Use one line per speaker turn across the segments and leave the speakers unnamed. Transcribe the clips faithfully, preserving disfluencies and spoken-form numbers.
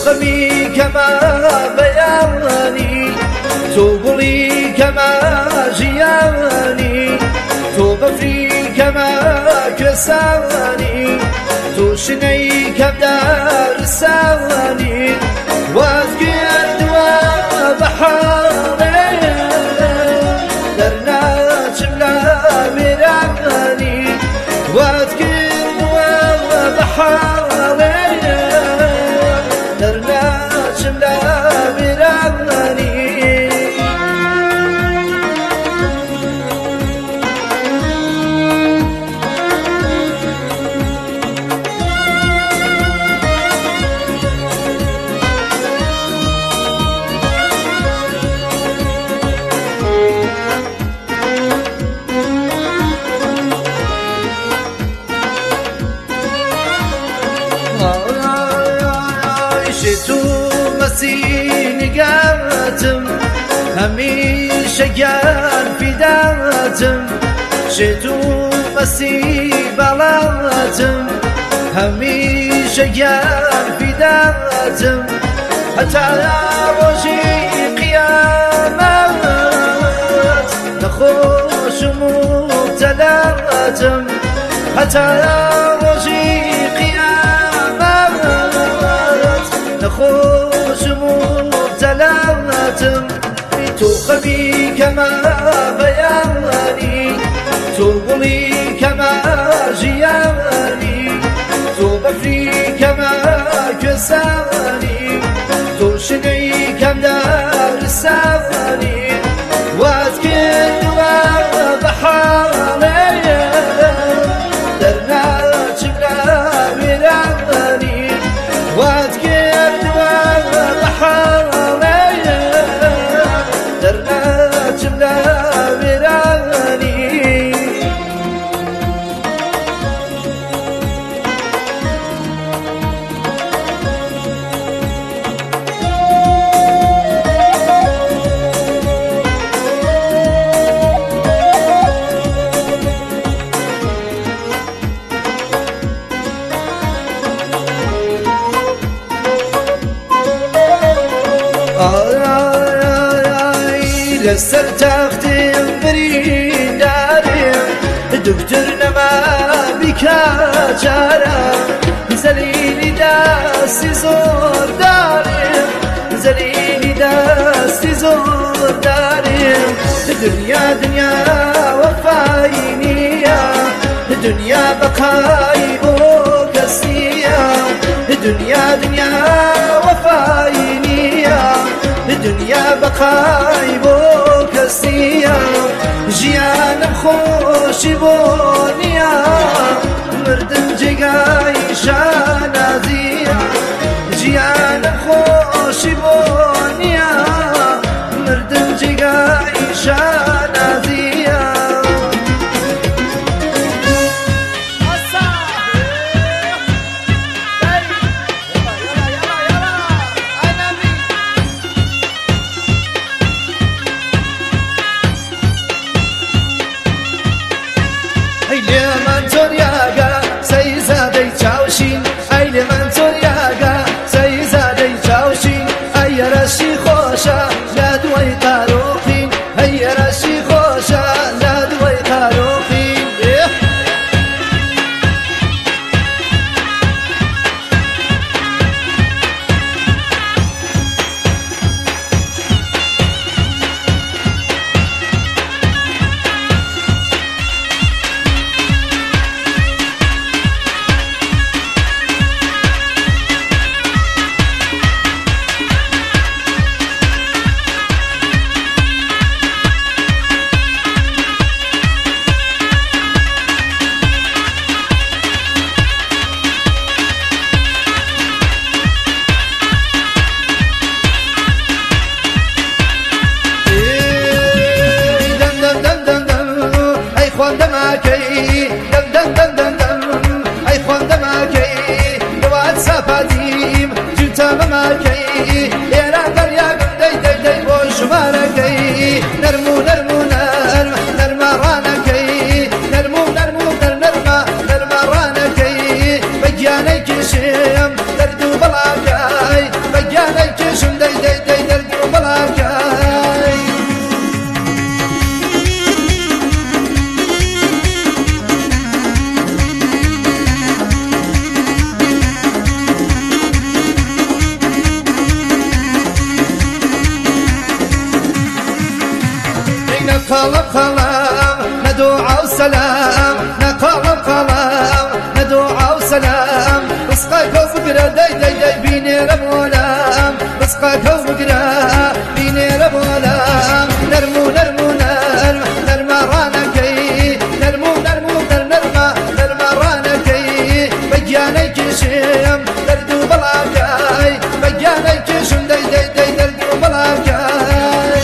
خەمی کەما بەیانی تۆ گوڵی کەما ژیانی تۆ بەفری کەما کوێسانی تۆ شنەی کەمدارسانی وات کردووە بە حاڵێ دەرناچم لە وێرانی وات کردووە بە حاڵێ دەرناچم لە وێرانی نگاتم هەمیشە گیان فیداتم شێت و مەسی بەڵاتم هەمیشە گیان فیداتم هەتا ڕۆژی قیامەت نەخۆشم و مبتەلاتم هەتا ڕۆژی قیامەت نەخۆشم و مبتەلاتم تۆ خەمی کەما بەیانی تۆ گوڵی کەما ژیانی تۆ بەفری کەما کوێسانی تۆ شنەی کەمدارسانی وات کردووە بە حاڵێ دەرناچم لە وێرانی وات کردووە بە حاڵێ دەرناچم لە وێرانی لەسەر تەختێم بریندارێم دکتر نەما بیکاچارم زەلیلی دەستی زۆر دارێم زەلیلی دەستی زۆر دارێم دنیا دنیا وەفای نییە دنیا بەقای بۆ کەس نییە دنیا دنیا وەفای نییە دنیا بەقای بۆ کەس نییە ژیانم خۆشی بۆ نییە مردن جێگای شانازیە ژیانم خۆشی بۆ نییە مردن جێگای شانازیە من تۆریاگە سەیزادەی چاوشین ئەی لێ من تۆریاگە سەیزادەی چاوشین ئەی یەرەشی خۆشە لە دوای قارۆقین ئەی یەرەشی خۆشە لە دوای قارۆقین خواندەماکەی دەم دەم دەم دەم دەم ئەی خواندەماکەی دوات ساپاتیم جوتەمەماکەی ئێرە دەریاگم دەی دەی دەی بۆ ژمارەکەی نەرم و نەرم و نەرم نەرمە ڕانەکەی نەرم و نەرم و نەر نەرمە نەرمە ڕانەکەی بە گیانەی کشێم دەرد و بەڵاکەی بە وسلام نقالم قلم ندعاء وسلام رزقك وفقرة داي داي داي بيني ربولام رزقك وفقرة بيني ربولام نرمو نرمو نرم نرمى رانا كي نرمو نرمو نر نرمى نرمى رانا كي بجاني كشم دردو بلاكاي بجاني كشم داي داي داي دردو بلاكاي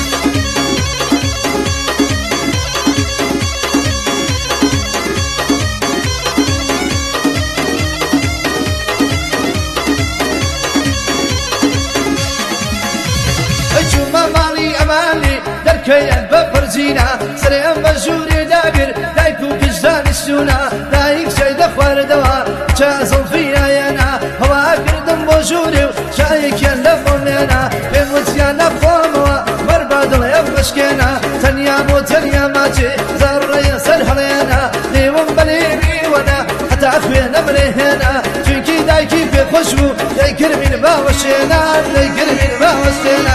دركيان بفرزينا سريان بجوري دابر دايكو كجدان السونا دايك شايد اخوار دوا جازل فينا يانا هوا كردم بجوري شايك يان لفونينا بين وزيان افوموا مربادل يفشكينا تنيا مو تنيا ماتي زر يسر هلينا ليوم بليبي وانا حتى اخوينا مريهنا جنكي دايكي في خشبو دايكر من باوشينا دايكر من باوشينا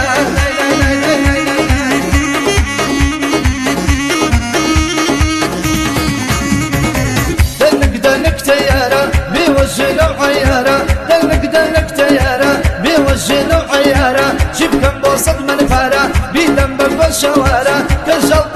بيوجلوا عيارة دلك دلك تيارة بيوجلوا عيارة جيب كم بوسط من فارة بيدم بالشوارع كجل